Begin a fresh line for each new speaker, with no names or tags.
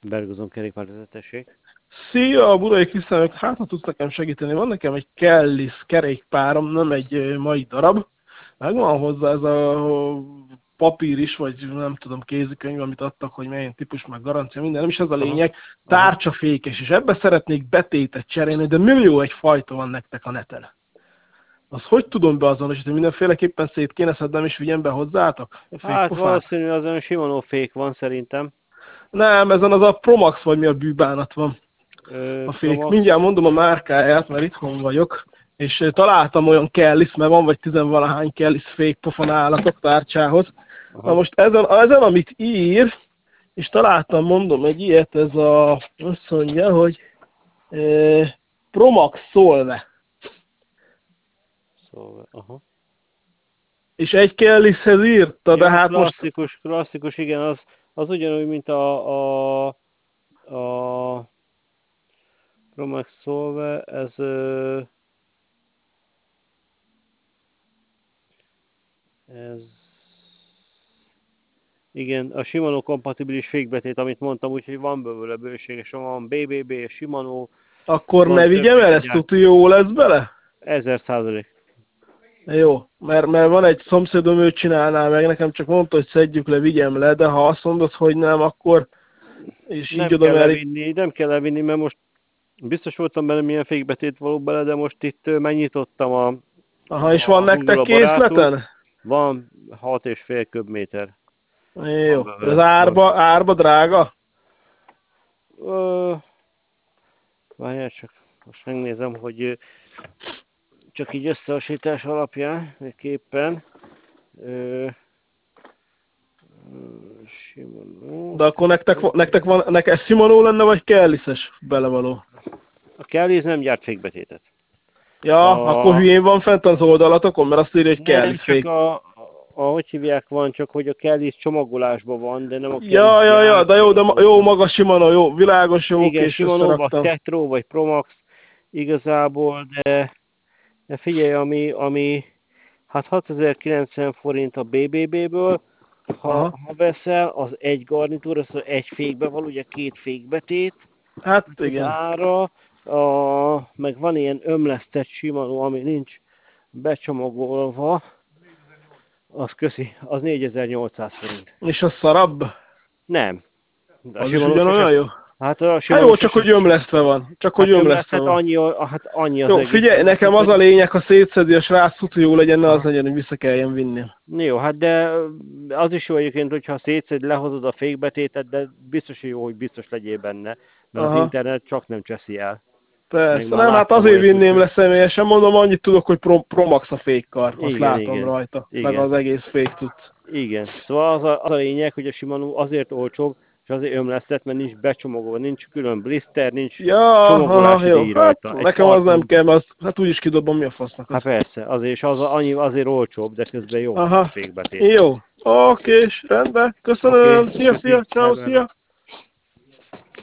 Bergozon kerékpárvezetesség.
Szia, Burai Krisztán, hát ha tudsz nekem segíteni, van nekem egy Kellis kerékpárom, nem egy mai darab. Megvan hozzá ez a papír is, vagy nem tudom, kézikönyv, amit adtak, hogy milyen típus, meg garancia, minden, nem is ez a lényeg. Tárcsafékes, és ebbe szeretnék betétet cserélni, de millió egy fajta van nektek a neten. Az hogy tudom beazonosítani? Mindenféleképpen szét kéne szednem, és vigyem be hozzátok?
Hát valószínű azon Shimano fék van szerintem.
Nem, ezen az a Promax, vagy mi a bűbánat van. A fék.
Promax.
Mindjárt mondom a márkáját, mert itthon vagyok. És találtam olyan Kellis, mert van vagy tizenvalahány Kellis fék pofon állatok tárcsához. Na most ezen, amit ír, és találtam, mondom, egy ilyet, ez azt mondja, hogy Promax Solve.
Aha.
És egy Kellishez írta, de hát
klasszikus, igen, az ugyanúgy, mint a Promax Solve, ez igen, a Shimano kompatibilis fékbetét, amit mondtam, úgyhogy van belőle bőségesen, van BBB, Shimano.
Akkor ne vigyem el, ezt tudja, jó lesz bele?
1000%.
Jó, mert van egy szomszédom, ő csinálná meg, nekem csak mondta, hogy szedjük le, vigyem le, de ha azt mondod, hogy nem, akkor... És
nem kell levinni, nem kell levinni, mert most biztos voltam benne, milyen fékbetét való bele, de most itt megnyitottam
Aha, és van nektek készleten?
Van 6,5 köbméter.
Jó, az árba drága?
Várjál csak, most megnézem, hogy csak így összehasonlítás alapján, képpen. Shimano.
De akkor nektek Shimano lenne, vagy Kellises belevaló?
A Kellis nem gyárt fékbetétet.
Ja, akkor hülyén van fent az oldalatokon, mert azt írja, hogy Kellis fék.
Hogy hívják, van, csak hogy a Kellis csomagolásban van, de nem a Kellis.
Ja, de jó maga Shimano, jó, világos, jó,
igen, Shimano-ba Tetro vagy Promax igazából, de figyelj, ami hát 6090 forint a BBB-ből, ha veszel, az egy garnitúr, az egy fékbe van, ugye két fékbetét.
Hát igen.
Ára, meg van ilyen ömlesztett Shimano, ami nincs becsomagolva. Az köszi, az 4800 forint.
És az szarabb?
Nem.
Az is ugyanolyan jó?
Hát
jó, csak hogy ömlesztve van. Csak hogy ömlesztve van.
Annyi az
jó,
egész.
figyelj, nekem az a lényeg, ha szétszedi a srác, hogy jó legyen, ne az legyen, hogy vissza kelljen vinni.
Jó, hát de az is jó egyébként, hogyha szétszed, lehozod a fékbetétet, de biztos jó, hogy biztos legyél benne. Mert az internet csak nem cseszi el.
Persze, nem, hát azért vinném le személyesen, mondom, annyit tudok, hogy Promax a fékkar, azt látom rajta, meg az egész fék tudsz.
Igen, szóval az a lényeg, hogy a Shimano azért olcsóbb, és azért ömlesztett, mert nincs becsomagolva, nincs külön blister, nincs csomagolási díj rajta.
Hát, nekem az nem kell, mert hát úgyis kidobom, mi a fasznak az.
Hát persze, azért olcsóbb, de közben jó a fékbetét.
Jó, oké, rendben, köszönöm, szia, ciao, szia.